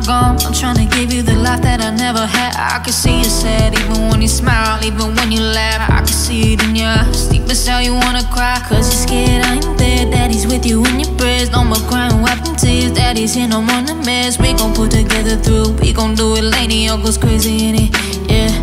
gone. I'm trying to give you the life that I never had. I can see you sad, even when you smile, even when you laugh. I can see it in your eyes, deep inside you wanna cry. Cause you're scared I ain't there, daddy's with you in your prayers. No more crying, wiping tears, daddy's here, no more nightmares. We gon' put together through, we gon' do it, lady, all goes crazy in it, yeah.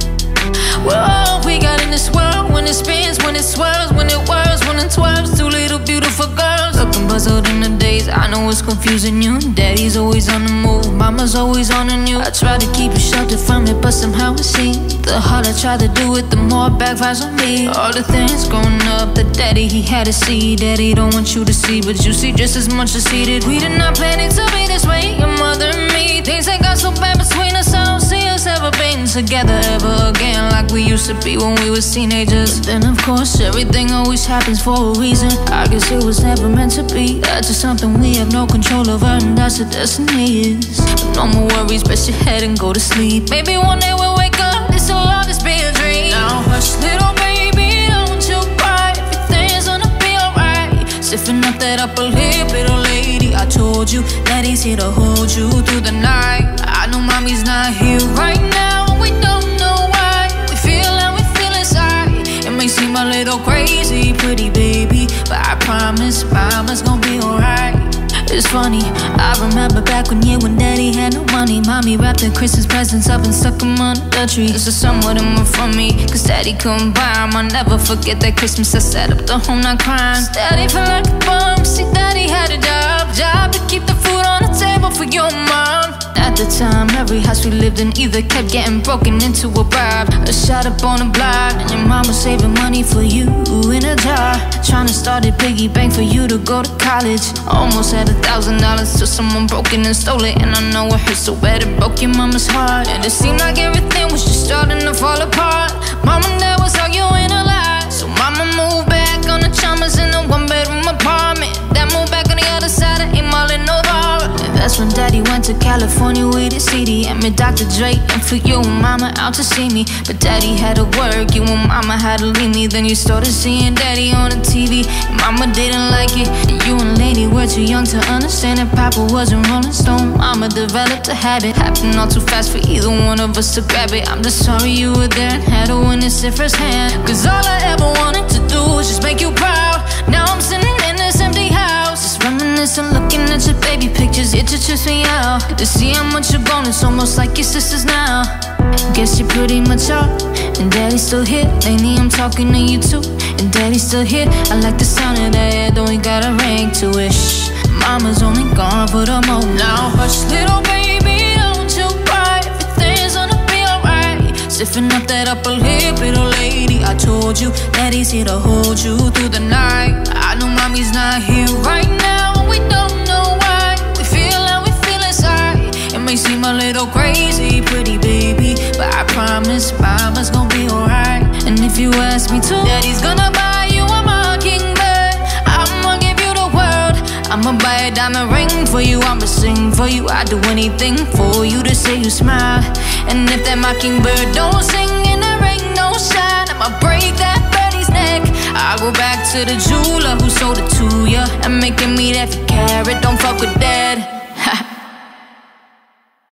We're all we got in this world. When it spins, when it swirls, when it whirls, when it twirls. Two little beautiful girls, looking puzzled in the days. I know it's confusing you. Daddy's always on the move, mama's always on the news. I try to keep you sheltered from it, but somehow it seems the harder I try to do it, the more it backfires on me. All the things growing up, the daddy he had to see. Daddy don't want you to see, but you see just as much as he did. We did not plan it to be this way, your mother and me. Things that got so bad between us, I don't see us ever being together ever again like we used to be when we was teenagers. But then of course everything always happens for a reason. I guess it was never meant to be. That's just something we have no control over, and that's the destiny is. But no more worries, rest your head and go to sleep. Maybe one day we'll wake up, this'll always be a dream. Now hush little baby, don't you cry, everything's gonna be alright. Stiffen up that upper lip, little lady. I told you that he's here to hold you through the night. I know mommy's not here right now, we don't know why. We feel how we feel inside. It may seem a little crazy, pretty baby, but I promise mama's gonna be alright. It's funny, I remember back when you and daddy had no money. Mommy wrapped the Christmas presents up and stuck them under the tree. This is somewhat of them from me, cause daddy couldn't buy them. I'll never forget that Christmas I sat up the whole night crying. Daddy felt like a bum, see daddy had a job to keep the food on the table for your mom. At the time, every house we lived in either kept getting broken into or robbed, or shot up on a block. And your mom was saving money for you in a jar, trying to start a piggy bank for you to go to college. Almost had $1,000 till someone broke it and stole it. And I know it hurt so bad it broke your mama's heart. And it seemed like everything was just starting to fall apart. Mom and dad was arguing a lot, so mama moved back on the Chalmers in a one-bedroom apartment. Dad moved back on the other side of Amal in Novara. And that's when daddy went to California with his CD and met Dr. Dre and flew you and mama out to see me. But daddy had to work, you and mama had to leave me. Then you started seeing daddy on the TV, and mama didn't like it. And you and lady were too young to understand that papa wasn't Rolling Stone. Mama developed a habit, happened all too fast for either one of us to grab it. I'm just sorry you were there and had to witness it firsthand. Cause all I ever wanted to do was just make you proud. Now I'm sitting in this empty house, just reminiscing, looking at your baby pictures. It just trips me out to see how much you're grown. It's almost like your sisters now. Guess you're pretty much up, and daddy's still here. Lately I'm talking to you too, and daddy's still here. I like the sound of that, though we got a ring to it. Shh, mama's only gone for the moment. Now hush little baby, don't you cry, everything's gonna be alright. Stiffen up that upper lip, little lady. I told you that he's here to hold you through the night. I know mommy's not here right now, we don't know why. We feel how we feel inside. It may seem a little crazy, pretty baby, but I promise mama's gonna be alright. And if you ask me to, daddy's gonna buy you a mockingbird. I'ma give you the world, I'ma buy a diamond ring for you, I'ma sing for you. I'd do anything for you to say you smile. And if that mockingbird don't sing and the ring don't shine, I'ma break that birdie's neck. I'll go back to the jeweler who sold it to ya and make him eat every carat. Don't fuck with